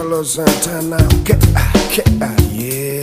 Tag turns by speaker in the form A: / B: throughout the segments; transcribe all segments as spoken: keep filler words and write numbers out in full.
A: Carlos Santana, que, que, yeah.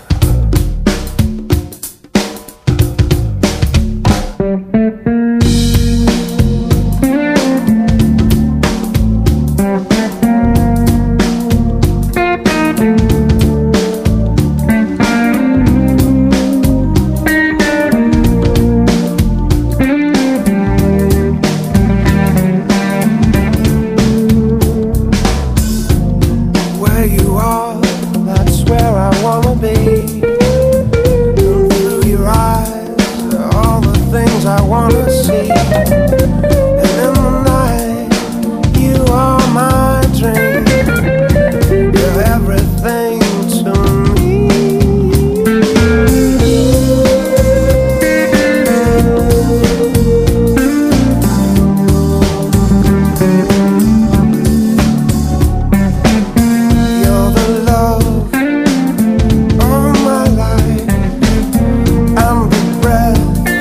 A: I wanna see, and in the night, you are my dream. You're everything to me. You're the love of my life and the breath.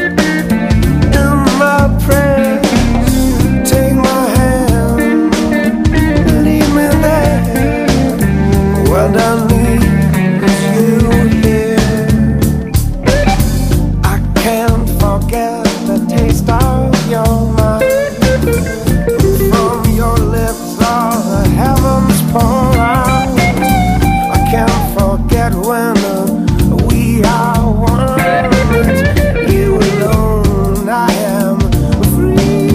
A: What I need is you here. I can't forget the taste of your mind. From your lips all the heavens pour out. I can't forget when uh, we are one. It's you alone, I am free.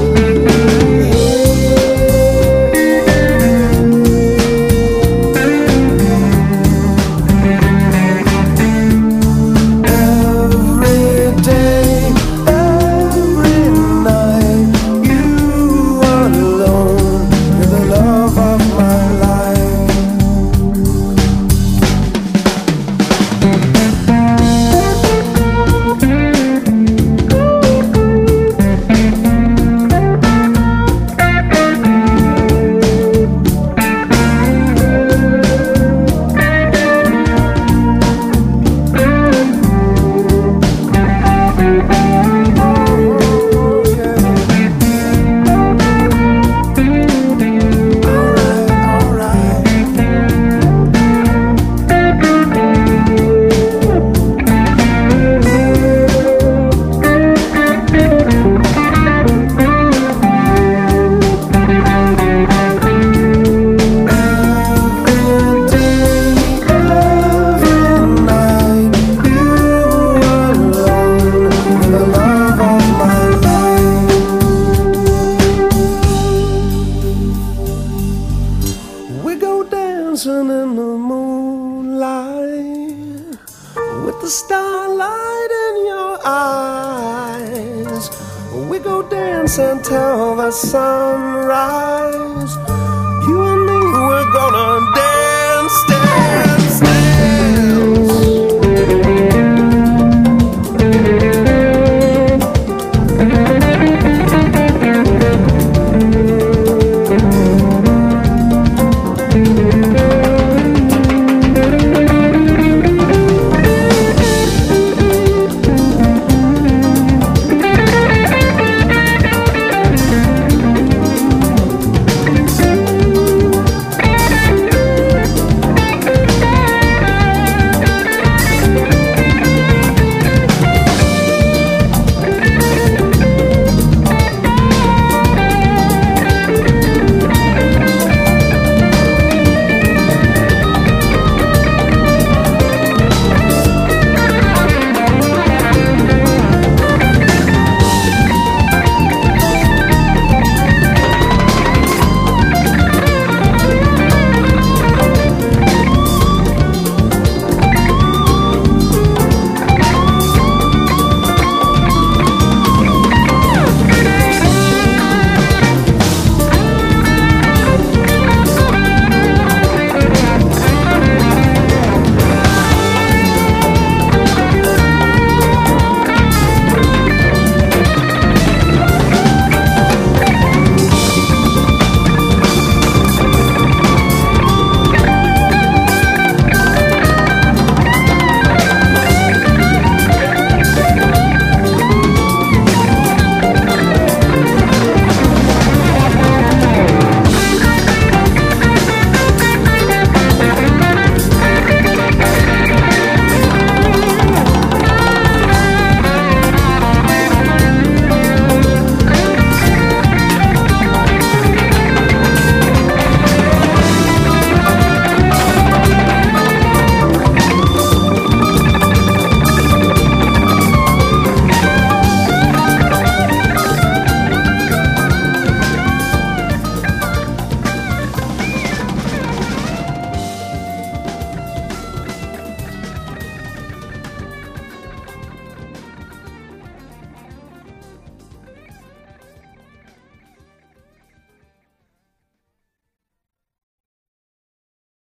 A: Dancing in the moonlight with the starlight in your eyes. We go dance until the sunrise.